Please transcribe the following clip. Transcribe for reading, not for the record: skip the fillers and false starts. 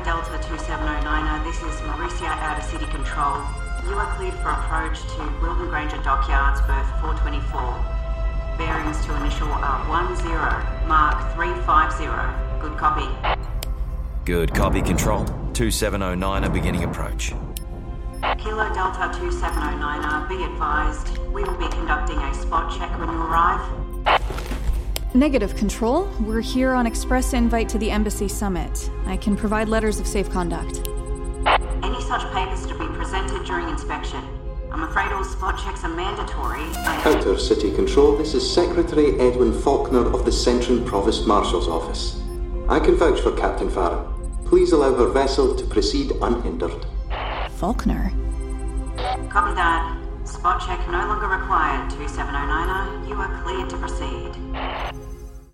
Delta 2709, this is Mauricia out of City Control. You are cleared for approach to Wilton Granger Dockyards, berth 424. Bearings to initial are 10, mark 350. Good copy. Good copy, Control. 2709 beginning approach. Kilo Delta 2709, be advised, we will be conducting a spot check when you arrive. Negative, Control. We're here on express invite to the Embassy Summit. I can provide letters of safe conduct. Any such papers to be presented during inspection. I'm afraid all spot checks are mandatory. Counter City Control, this is Secretary Edwin Faulkner of the Central Provost Marshal's Office. I can vouch for Captain Farron. Please allow her vessel to proceed unhindered. Faulkner? Copy that. Spot check no longer required. 2709, you are cleared to proceed.